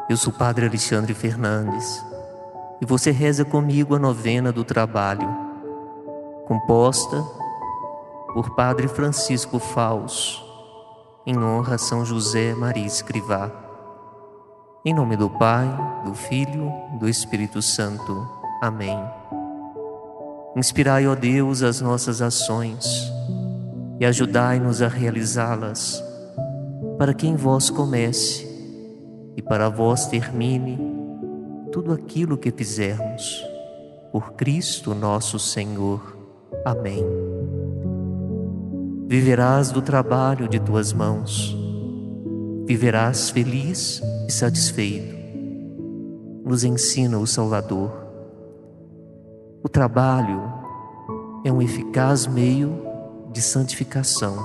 Eu sou o Padre Alexandre Fernandes e você reza comigo a novena do trabalho, composta por Padre Francisco Faus, em honra a São José Maria Escrivá. Em nome do Pai, do Filho, do Espírito Santo. Amém. Inspirai, ó Deus, as nossas ações e ajudai-nos a realizá-las, para que em vós comece e para vós termine tudo aquilo que fizermos. Por Cristo nosso Senhor. Amém. Viverás do trabalho de tuas mãos, viverás feliz e satisfeito, nos ensina o Salvador. O trabalho é um eficaz meio de santificação.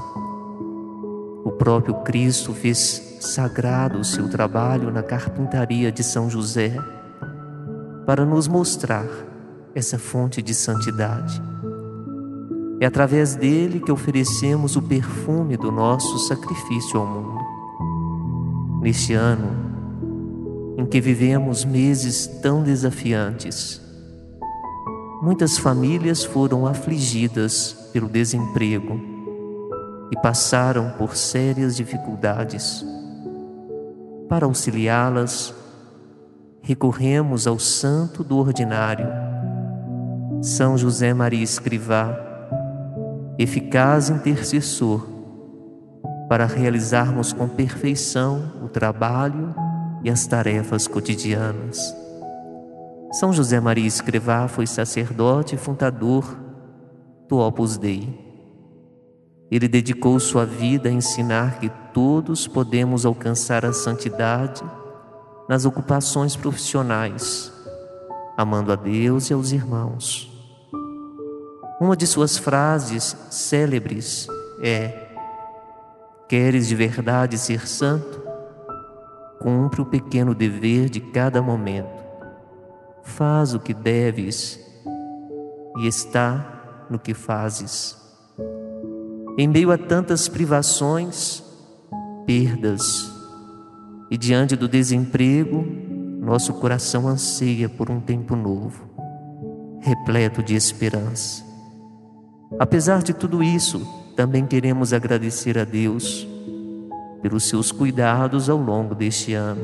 O próprio Cristo fez sagrado o seu trabalho na carpintaria de São José para nos mostrar essa fonte de santidade. É através dele que oferecemos o perfume do nosso sacrifício ao mundo. Neste ano em que vivemos meses tão desafiantes, muitas famílias foram afligidas pelo desemprego e passaram por sérias dificuldades. Para auxiliá-las, recorremos ao Santo do Ordinário, São José Maria Escrivá, eficaz intercessor, para realizarmos com perfeição o trabalho e as tarefas cotidianas. São José Maria Escrivá foi sacerdote e fundador do Opus Dei. Ele dedicou sua vida a ensinar que todos podemos alcançar a santidade nas ocupações profissionais, amando a Deus e aos irmãos. Uma de suas frases célebres é: queres de verdade ser santo? Cumpre o pequeno dever de cada momento. Faz o que deves e está no que fazes. Em meio a tantas privações, perdas e diante do desemprego, nosso coração anseia por um tempo novo, repleto de esperança. Apesar de tudo isso, também queremos agradecer a Deus pelos seus cuidados ao longo deste ano.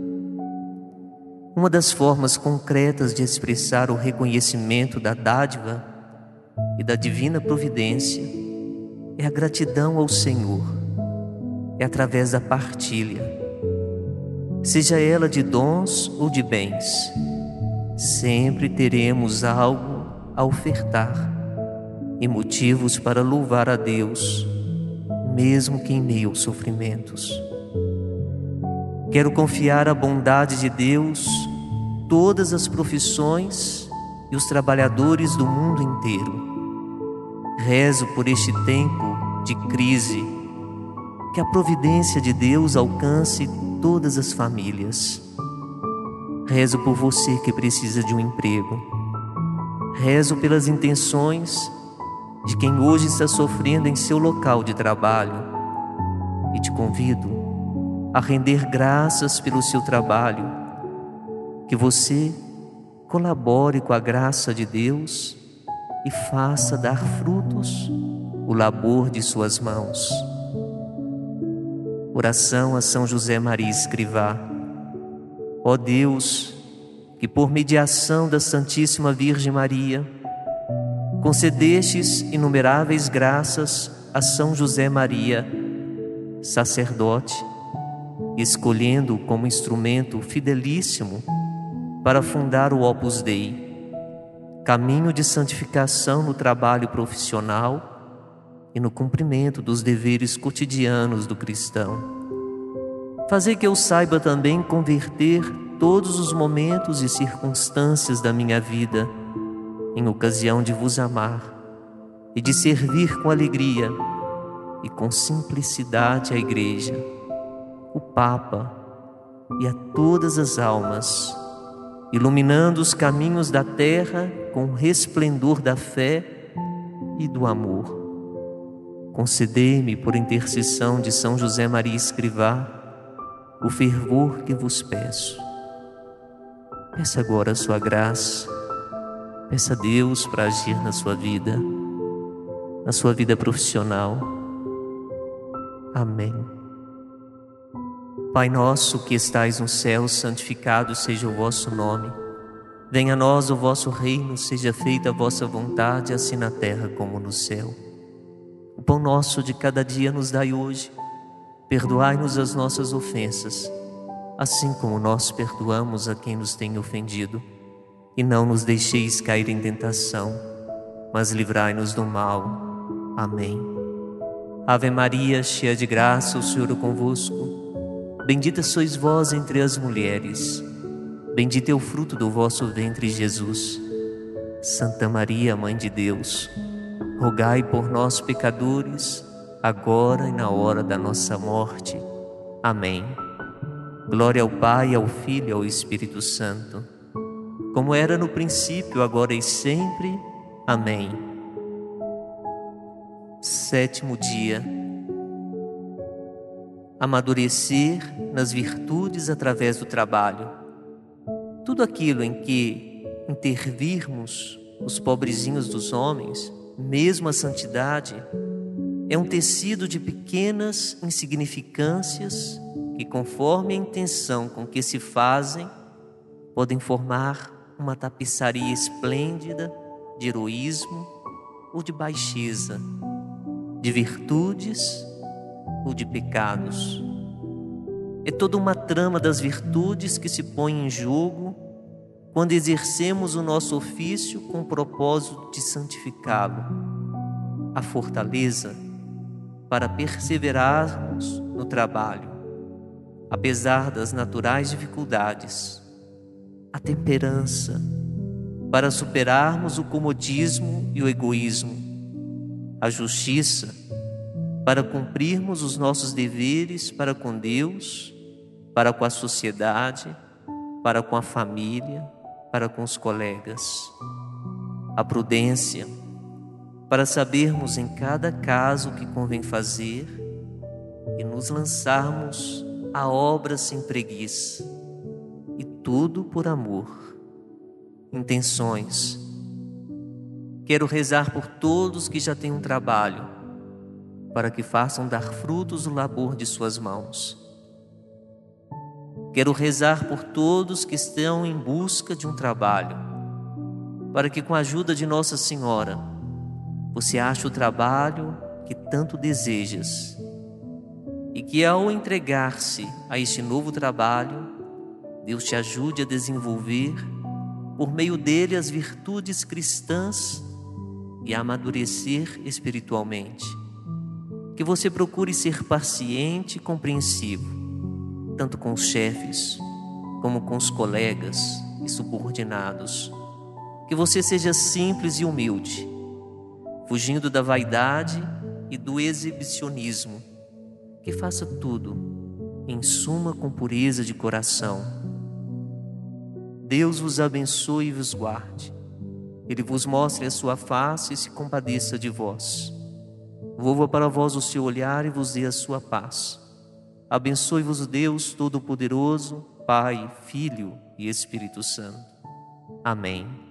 Uma das formas concretas de expressar o reconhecimento da dádiva e da divina providência é a gratidão ao Senhor. É através da partilha, seja ela de dons ou de bens. Sempre teremos algo a ofertar e motivos para louvar a Deus, mesmo que em meio aos sofrimentos. Quero confiar à bondade de Deus todas as profissões e os trabalhadores do mundo inteiro. Rezo por este tempo de crise, que a providência de Deus alcance todas as famílias. Rezo por você que precisa de um emprego. Rezo pelas intenções de quem hoje está sofrendo em seu local de trabalho e te convido a render graças pelo seu trabalho, que você colabore com a graça de Deus e faça dar frutos o labor de suas mãos. Oração a São José Maria Escrivá. Ó Deus, que por mediação da Santíssima Virgem Maria concedestes inumeráveis graças a São José Maria, sacerdote, escolhendo-o como instrumento fidelíssimo para fundar o Opus Dei, caminho de santificação no trabalho profissional e no cumprimento dos deveres cotidianos do cristão. Fazer que eu saiba também converter todos os momentos e circunstâncias da minha vida em ocasião de vos amar e de servir com alegria e com simplicidade à Igreja, o Papa e a todas as almas, iluminando os caminhos da terra com o resplendor da fé e do amor. Concedei-me, por intercessão de São José Maria Escrivá, o fervor que vos peço. Peça agora a sua graça. Peça a Deus para agir na sua vida profissional. Amém. Pai nosso que estais no céu, santificado seja o vosso nome. Venha a nós o vosso reino, seja feita a vossa vontade, assim na terra como no céu. O pão nosso de cada dia nos dai hoje. Perdoai-nos as nossas ofensas, assim como nós perdoamos a quem nos tem ofendido. E não nos deixeis cair em tentação, mas livrai-nos do mal. Amém. Ave Maria, cheia de graça, o Senhor é convosco. Bendita sois vós entre as mulheres. Bendito é o fruto do vosso ventre, Jesus. Santa Maria, Mãe de Deus, rogai por nós, pecadores, agora e na hora da nossa morte. Amém. Glória ao Pai, ao Filho e ao Espírito Santo, como era no princípio, agora e sempre. Amém. 7º dia. Amadurecer nas virtudes através do trabalho. Tudo aquilo em que intervirmos os pobrezinhos dos homens, mesmo a santidade, é um tecido de pequenas insignificâncias que, conforme a intenção com que se fazem, podem formar uma tapeçaria esplêndida de heroísmo ou de baixeza, de virtudes ou de pecados. É toda uma trama das virtudes que se põe em jogo quando exercemos o nosso ofício com o propósito de santificá-lo. A fortaleza para perseverarmos no trabalho, apesar das naturais dificuldades. A temperança para superarmos o comodismo e o egoísmo. A justiça para cumprirmos os nossos deveres para com Deus, para com a sociedade, para com a família, para com os colegas. A prudência para sabermos em cada caso o que convém fazer e nos lançarmos à obra sem preguiça, e tudo por amor. Intenções. Quero rezar por todos que já têm um trabalho, para que façam dar frutos o labor de suas mãos. Quero rezar por todos que estão em busca de um trabalho, para que com a ajuda de Nossa Senhora, você ache o trabalho que tanto desejas, e que ao entregar-se a este novo trabalho, Deus te ajude a desenvolver, por meio dele, as virtudes cristãs e a amadurecer espiritualmente. Que você procure ser paciente e compreensivo, tanto com os chefes, como com os colegas e subordinados. Que você seja simples e humilde, fugindo da vaidade e do exibicionismo. Que faça tudo, em suma, com pureza de coração. Deus vos abençoe e vos guarde. Ele vos mostre a sua face e se compadeça de vós. Volva para vós o seu olhar e vos dê a sua paz. Abençoe-vos o Deus Todo-Poderoso, Pai, Filho e Espírito Santo. Amém.